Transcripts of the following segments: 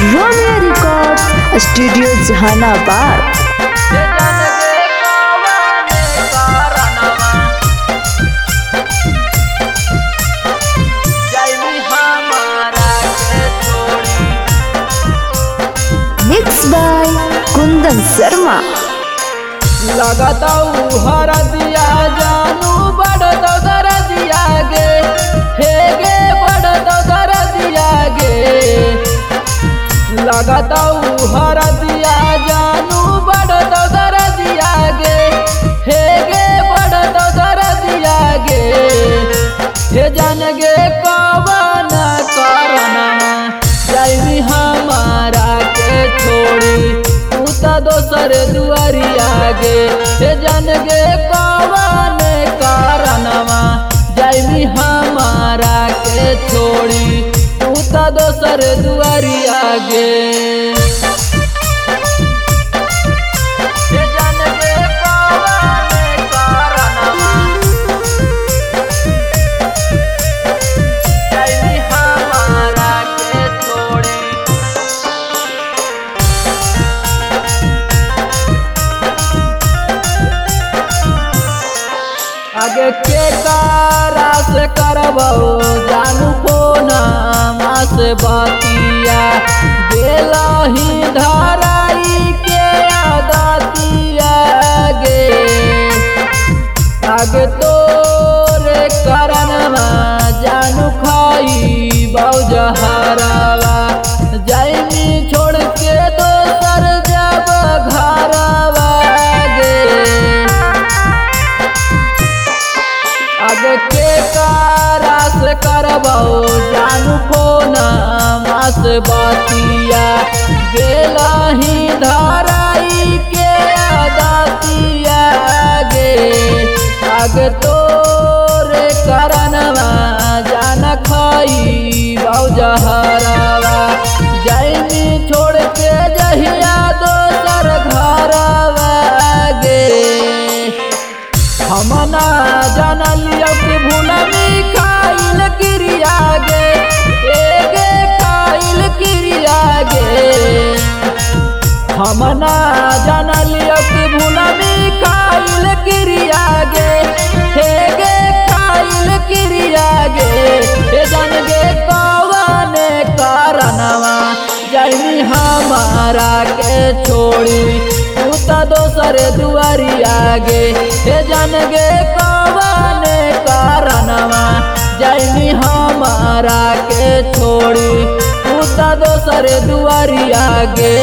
Romeo records studio Jehanabad. Mix by Kundan Sharma. लगाताऊ हर दिया जानू बड़ दर दिया गे हे गे बड़ दर दिया गे लगाताऊ हर दिया जानू बड़ दर दिया गे हे गे बड़ दर दिया गे हे जान गे कवन करना जाई हमारा के छोड़ी दोसर दुआरिया गे हे जान गे कवन कारणवा जाई हमारा के छोड़ी तू तो दोसर दुआरिया गे आगे के कारा से करबो जानू फोना माँ से बतिया गेला ही धराई के आदतिया गे आगे तोरे करनमा जानू खाई बहुजहरावा जाइनी छोड़ के दोसर जब घरवा आगे के कारा से करबो जानू फोना माँ से बतिया गेला ही धराई के आदतिया गे आगे तोरे करनवा जान खाई बहुजहरावा जाइनी छोड़ के जहिया दोसर घरवा गे हम ना जानलिया कि भूलनी खाइल क्रिया गे एगे खाइल क्रिया गे हम ना जानलिया कि भूलनी खाइल क्रिया गे हेगे खाइल क्रिया गे हे जान गे कवन कारणवा जाई हमारा के छोड़ी तो दोसर दुआरिया गे हे जान गे कवन कारणवा जाई हमारा के छोड़ी तो दोसर दुआरिया गे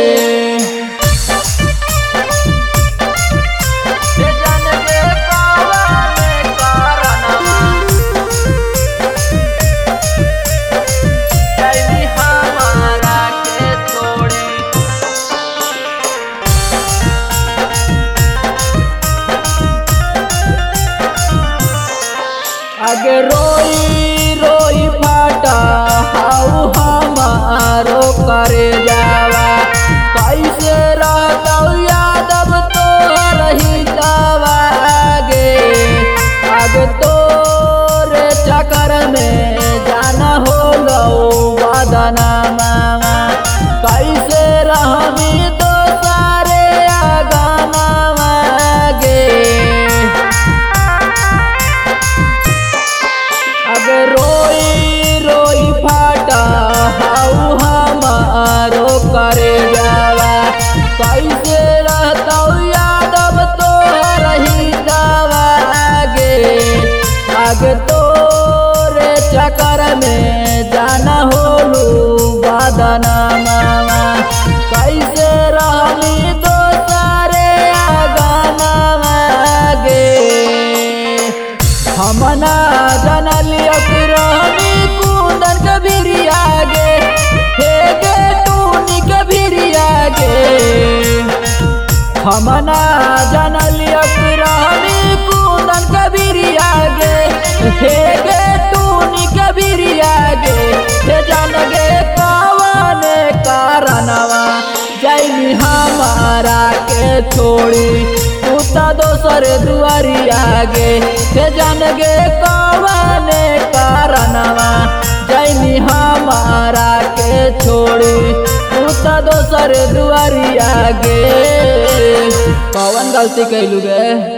आगे रोई रोई फाटा हाउ हमारो करे जावा कैसे रहता यादव तो रही जावा गे आगे तोरे चक्कर में जाना हो लो वादना मामा कैसे रहमी तो सारे गाना गे आगे रोई रोई फाटा हाउ हमारो करे जावा कैसे रहता यादव तो रही जावा गे आगे तोरे चक्कर में जाना होलू बादना मामा कैसे रहनी तो सारे गाना गे हम ना जानलिया कि रहनी कुंदन कबीरिया गे हे गे टूनी कबीरिया गे हम ना जानलिया कि रहनी कुंदन कबीरिया गे हे गे टूनी कबीरिया गे हे जान गे कवन कारणवा जाई हमारा के छोड़ी तो दोसर दुआरिया गे हे जान गे कवन कारणवा जाई हमारा के छोड़ी बा दोसर दुआरिया गे। कौन गलती कैलू गे।